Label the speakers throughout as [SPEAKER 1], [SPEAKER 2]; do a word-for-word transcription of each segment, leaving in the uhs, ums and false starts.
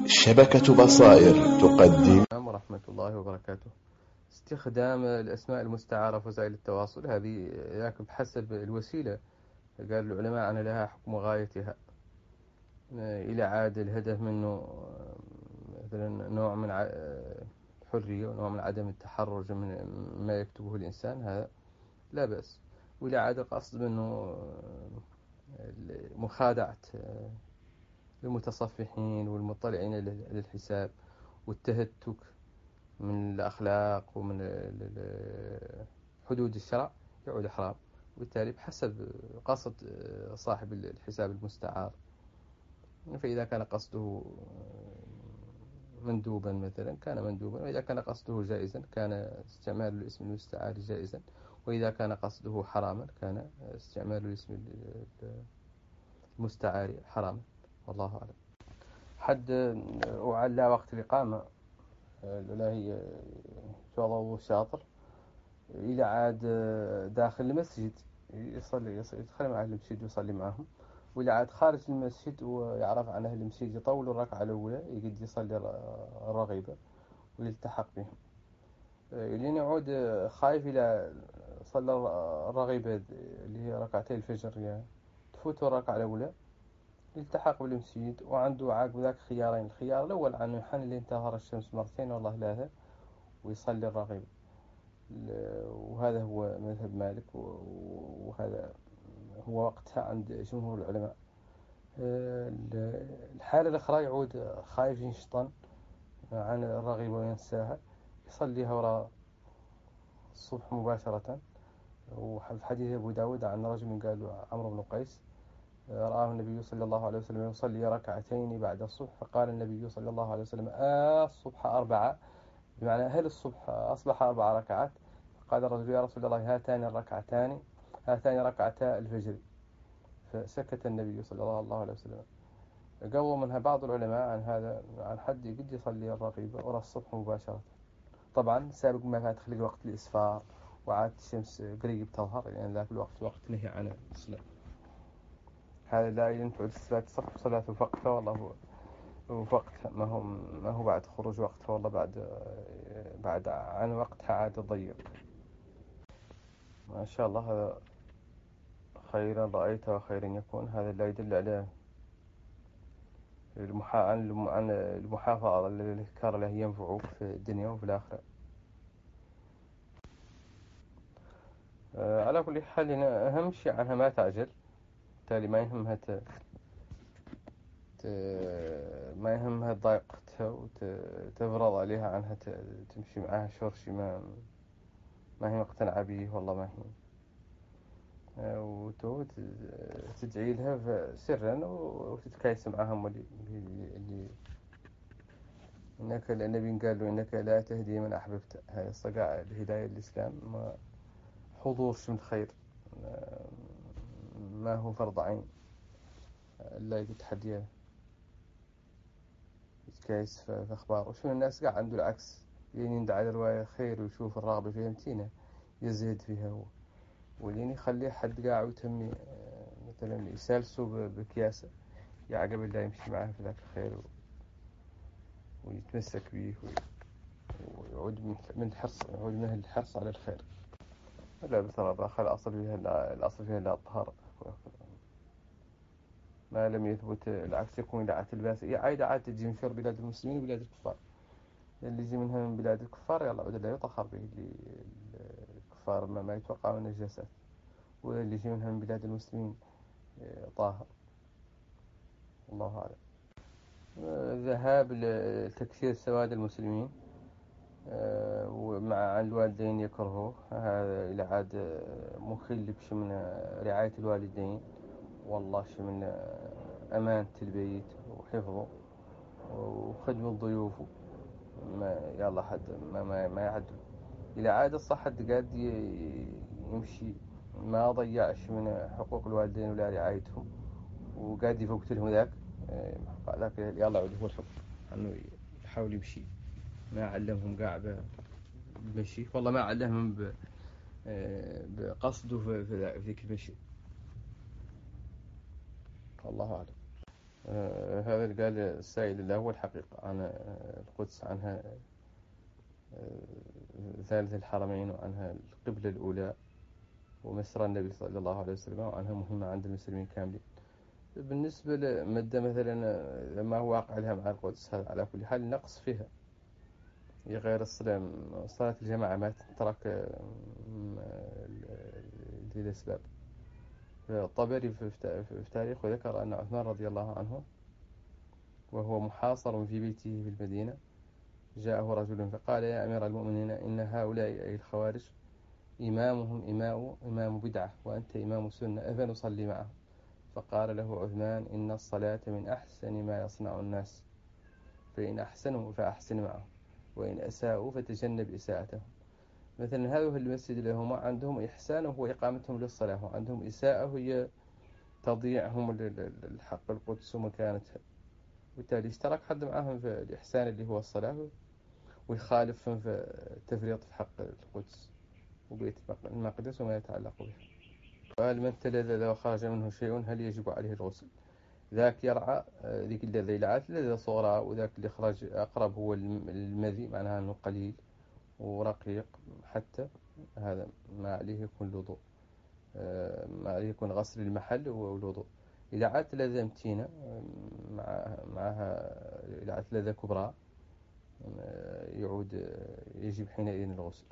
[SPEAKER 1] شبكة بصائر تقدم.
[SPEAKER 2] السلام ورحمة الله وبركاته. استخدام الأسماء المستعارة في وسائل التواصل هذه لكن بحسب الوسيلة. قال العلماء أن لها حكم غايتها، إلى عاد الهدف منه مثلا نوع من الحرية ونوع من عدم التحرج من ما يكتبه الإنسان، هذا لا بأس. وإلى عاد القصد منه مخادعة المتصفحين والمطلعين للحساب والتهتك من الأخلاق ومن حدود الشرع يعود حرام، وبالتالي بحسب قصد صاحب الحساب المستعار. فإذا كان قصده مندوبا مثلا كان مندوبا، وإذا كان قصده جائزا كان استعمال الاسم المستعار جائزا، وإذا كان قصده حراما كان استعمال الاسم المستعار حراما، والله أعلم. حد وعلى وقت الإقامة لا هي شغله شاطر، إلى عاد داخل المسجد يصلي يدخل مع أهل المسجد ويصلي معهم، وإلى عاد خارج المسجد ويعرف عن أهل المسجد يطول الركعة الأولى يقد يصلي الرغيبة ويلتحق بهم، لين يعود خايف إلى صلى الرغيبة اللي هي ركعتي الفجر يعني تفوت الركعة الأولى يلتحق بالمسجد، وعنده عقب ذاك خيارين. الخيار الأول عنه يحن اللي انتظر الشمس مرتين والله ثلاثة ويصلي الرغيبة، وهذا هو مذهب مالك، وهذا هو وقتها عند جمهور العلماء. الحالة الأخرى يعود خايف ينشطن عن الرغيبة وينساها يصليها وراء الصبح مباشرة. وفي حديث أبو داود عن رجل قال عمرو بن قيس رآه النبي صلى الله عليه وسلم يصلي ركعتين بعد الصبح، فقال النبي صلى الله عليه وسلم آه الصبح أربعة، بمعنى هل الصبح أصبح أربع ركعات؟ قال الرجل يا رسول الله هاتان الركعتان هاتان ركعتا الفجر، فسكت النبي صلى الله عليه وسلم. قالوا منها بعض العلماء عن هذا عن حد يقد يصلي الرغيبة وراء الصبح مباشرة، طبعا سابق ما فات خلق وقت الإسفار وعاد الشمس قريب تظهر، يعني ذاك الوقت وقت نهي عن الصلاة. هذا لا ينفع الصلاة صح صلاة وقتها والله وقتها ما هو ما هو بعد خروج وقتها والله بعد بعد عن وقتها عاد ضيق. ما شاء الله هذا خيرا رأيته وخيرا يكون، هذا لا يدل على عن المحافظة على الأذكار التي ينفعك في الدنيا وفي الآخرة. على كل حال أهم شيء عنها ما تعجل، بالتالي ما يهمها ت... ت... ما يهمها ضايقتها وتفرض عليها عنها ت... تمشي معها شرشي ما ما هي مقتنعة به والله ما هي، وتدعي لها سرا وتتكايس معهم اللي اللي إنك النبي قال له إنك لا تهدي من أحببت، هاي الصقاع الهداية الإسلام ما حضور شمت خير، ما هو فرض عين لا يتحديه يتكايس في أخبار. وشو الناس قاعد عنده العكس، لين يندعى على رواية خير ويشوف الرغبة فيها متينة يزيد فيها هو، ولين يخليه حد قاعد وتمي مثلا يسالسه بكياسة يعقب الله يمشي معه في ذاك الخير ويتمسك به ويعود من الحرص يعود منه الحرص على الخير. لا بصراحة خل الأصل فيها الأصل فيها لا الطهارة، ما لم يثبت العكس يكون إذا الباس عايد عاد تجي من شر بلاد المسلمين وبلاد الكفار، اللي يجي منها من بلاد الكفار يلا عود لا يطهر به الكفار ما, ما يتوقع من النجاسات، واللي يجي منها من بلاد المسلمين طاهر، الله أعلم. ذهاب لتكثير سواد المسلمين ومع الوالدين يكرهوه، هذا إلى عاد مخل بشي من رعاية الوالدين والله شي من أمانة البيت وحفظه وخدمة الضيوف، ما يلا حد ما ما, ما يعدل إلى عاد الصحة قاعد يمشي ما ضيعش من حقوق الوالدين ولا رعايتهم وقاعد يفوت لهم ذاك ذاك يلا عود هو الحكم أنه يحاول يمشي، ما علمهم قاعد بمشي والله ما علمهم بقصده في ذيك المشي، الله أعلم. آه، هذا اللي قال السائل الأول حقيقة عن القدس، عنها ثالث الحرمين، وعنها القبلة الأولى ومسرى النبي صلى الله عليه وسلم، وعنها مهمة عند المسلمين كاملين. بالنسبة لمدة مثلا ما هو واقع لها مع القدس، هذا على كل حال نقص فيها، هي غير الصلاة صلاة الجماعة ما تترك للأسباب. الطبري في تاريخه ذكر أن عثمان رضي الله عنه وهو محاصر في بيته في المدينة جاءه رجل فقال: يا أمير المؤمنين، إن هؤلاء أي الخوارج إمامهم إمام إمام بدعة وأنت إمام سنة، أفنصلي معه؟ فقال له عثمان: إن الصلاة من أحسن ما يصنع الناس، فإن أحسنوا فأحسن معهم، وإن أساءوا فتجنب إساءتهم. مثلا هذا المسجد لهم عندهم إحسان هو إقامتهم للصلاة، وعندهم إساءة هي تضييعهم الحق القدس ومكانتها، وبالتالي اشترك حد معهم في الإحسان اللي هو الصلاة، ويخالفهم في التفريط في حق القدس وبيت المقدس وما يتعلق به. قال: من تلذذ وخرج منه شيء هل يجب عليه الغسل؟ ذاك يرعى ذيك الذي لعت لذة صغرى، وذاك اللي خرج أقرب هو المذي، معناها أنه قليل ورقيق، حتى هذا ما عليه يكون الوضوء، ما عليه يكون غسل المحل والوضوء. إذا عادت لذة متينة مع معها إذا عادت لذة كبرى يعود يجب حينئذ الغسل.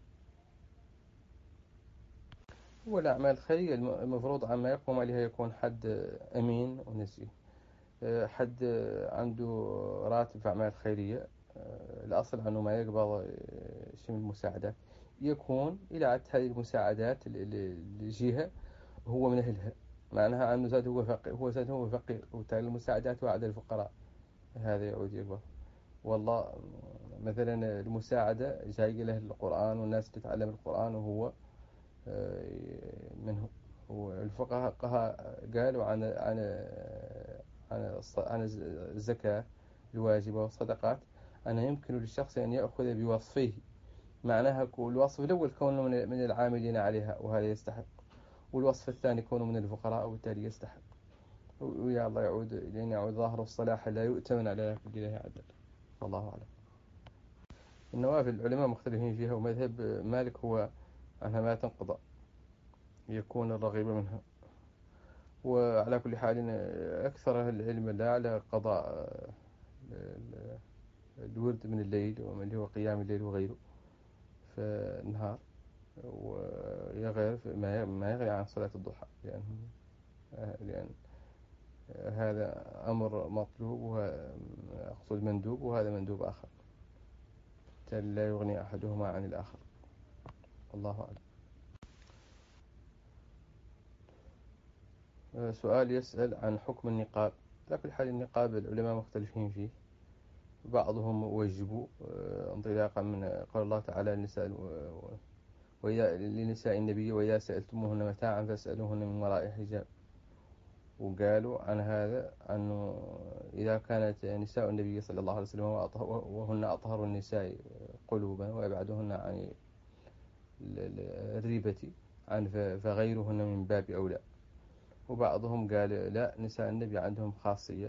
[SPEAKER 2] والأعمال الخيرية المفروض عما يقوم عليها يكون حد أمين ونزيه، حد عنده راتب في أعمال خيرية، الأصل أنه ما يقبض شيء من المساعدات، يكون إلى عدت هذه المساعدات الجهة هو من أهلها، معناها أنه زاد هو فقير، هو زاد هو فقير، وبالتالي المساعدات وعد الفقراء، هذا يعود يقبض. والله مثلا المساعدة جاي له القرآن والناس تتعلم القرآن وهو منه. والفقهاء قالوا عن عن عن عن الزكاة الواجبة والصدقات أنه يمكن للشخص أن يأخذ بوصفه، معناها الوصف الأول كونه من العاملين عليها وهذا يستحق، والوصف الثاني كونه من الفقراء وبالتالي يستحق. ويا الله يعود لأن يعود ظاهر الصلاح لا يؤتمن على كله عدل. والله أعلم. النوافل العلماء مختلفين فيها، ومذهب مالك هو أنها ما تنقضى، يكون الرغيب منها. وعلى كل حال أكثر أهل العلم لا على قضاء الورد من الليل واللي هو قيام الليل وغيره في النهار، ويغير ما يغني عن صلاة الضحى، لأن لأن هذا أمر مطلوب وأقصد مندوب، وهذا مندوب آخر، لا يغني أحدهما عن الآخر. الله أعلم. سؤال يسأل عن حكم النقاب. على كل حال النقاب العلماء مختلفين فيه، بعضهم وجبوا انطلاقا من قول الله تعالى النساء وإذا لنساء النبي وإذا سألتموهن متاعا فاسألوهن من وراء حجاب، وقالوا عن هذا أنه إذا كانت نساء النبي صلى الله عليه وسلم وهن أطهر النساء قلوبا ويبعدهن عن الريبة عن فغيرهن من باب أولى. وبعضهم قال لا، نساء النبي عندهم خاصية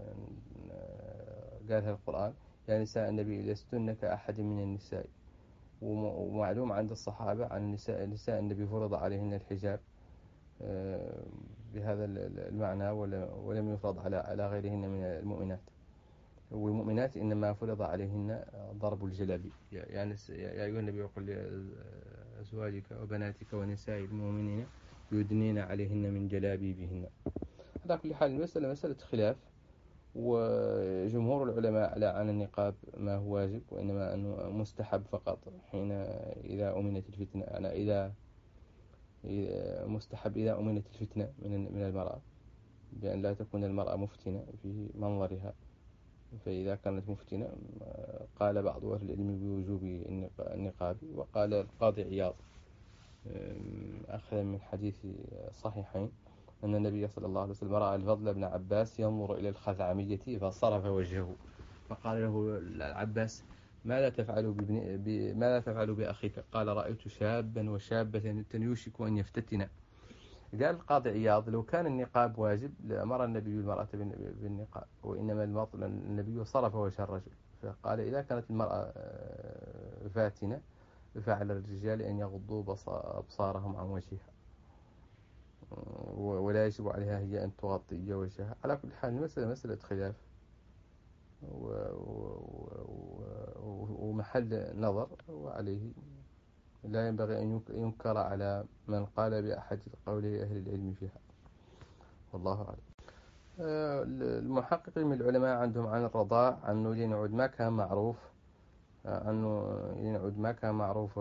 [SPEAKER 2] قالها القرآن: يا نساء النبي لستن كأحد من النساء. ومعلوم عند الصحابة عن نساء نساء النبي فرض عليهن الحجاب بهذا المعنى، ولم يفرض على على غيرهن من المؤمنات. والمؤمنات إنما فرض عليهن ضرب الجلابيب، يعني يا أيها النبي قل لأزواجك وبناتك ونساء المؤمنين يدنين عليهن من جلابيبهن. على كل حال المسألة مسألة خلاف، وجمهور العلماء على عن النقاب ما هو واجب، وإنما أنه مستحب فقط حين إذا أمنت الفتنة، أنا إذا مستحب إذا أمنت الفتنة من من المرأة، بأن لا تكون المرأة مفتنة في منظرها. فإذا كانت مفتنة قال بعض أهل العلم بوجوب النقاب، وقال القاضي عياض أخذ من حديث صحيحين أن النبي صلى الله عليه وسلم رأى الفضل بن عباس ينظر إلى الخزعمية فصرف وجهه، فقال له العباس: ماذا تفعل بابن ماذا تفعل بأخيك؟ قال: رأيت شابا وشابة يوشك أن يفتتنا، قال القاضي عياض لو كان النقاب واجب لأمر النبي المرأة بالنقاب، وإنما المطل النبي صرف وجه الرجل، فقال إذا كانت المرأة فاتنة فعلى الرجال أن يغضوا أبصارهم عن وجهها، ولا يجب عليها هي أن تغطي وجهها. على كل حال المسألة مسألة خلاف ومحل نظر، وعليه لا ينبغي أن ينكر على من قال بأحد قولي أهل العلم فيها، والله أعلم. المحققين من العلماء عندهم عن الرضاع أنه لنعود ما كان معروف، أنه لنعود ما كان معروف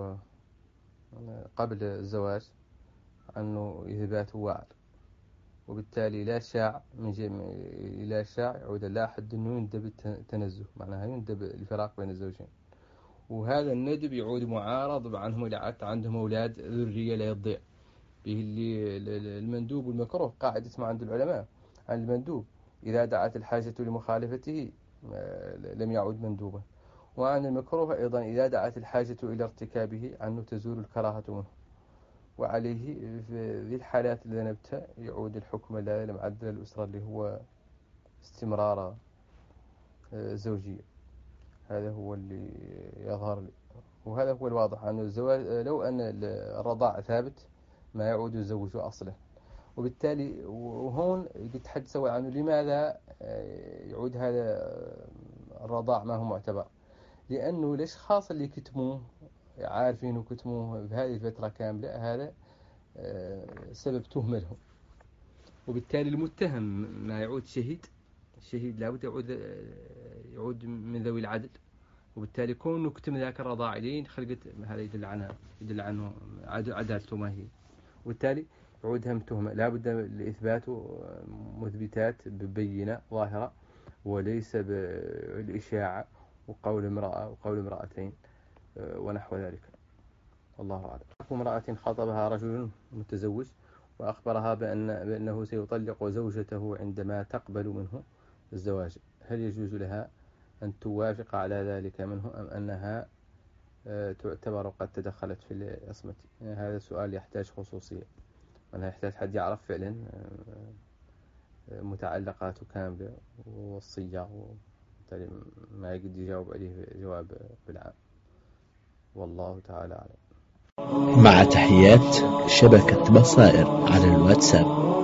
[SPEAKER 2] قبل الزواج أنه إثبات وعر، وبالتالي لا شاع من جميع لا شاع يعود لا أحد أنه يندب التنزه، معناها يندب الفراق بين الزوجين، وهذا الندب يعود معارض عنهم إلى عندهم أولاد ذرية لا يضيع به. اللي المندوب والمكروه قاعدة ما عند العلماء عن المندوب إذا دعت الحاجة لمخالفته لم يعود مندوبا، وعن المكروه أيضا إذا دعت الحاجة إلى ارتكابه عنه تزول الكراهة منه، وعليه في ذي الحالات اللي نبتها يعود الحكم لا لمعدل الأسرة اللي هو استمرار زوجية. هذا هو اللي يظهر لي، وهذا هو الواضح أن الزواج لو أن الرضاع ثابت ما يعود الزوج أصلا، وبالتالي وهون يتحدث عنه لماذا يعود هذا الرضاع ما هو معتبر، لأنه الأشخاص اللي كتموه عارفين كتموه بهذه الفترة كاملة هذا سبب تهمة لهم، وبالتالي المتهم ما يعود شهيد، الشهيد لابد يعود يعود من ذوي العدل، وبالتالي كون نكتم ذاك الرضاع لين خلقت هذا يدل عنها يدل عنه عدالته ما هي، وبالتالي يعود هم تهمة لابد لإثبات مثبتات ببينة ظاهرة وليس بالإشاعة وقول امرأة وقول امرأتين ونحو ذلك، والله أعلم. امرأة خطبها رجل متزوج وأخبرها بأن بأنه سيطلق زوجته عندما تقبل منه الزواج، هل يجوز لها أن توافق على ذلك منه أم أنها تعتبر قد تدخلت في العصمة؟ هذا سؤال يحتاج خصوصية، وأنها يحتاج حد يعرف فعلا متعلقاته كاملة والصيغ، ما يقدر يجاوب عليه جواب بالعام، والله تعالى أعلم.
[SPEAKER 3] مع تحيات شبكة بصائر على الواتساب.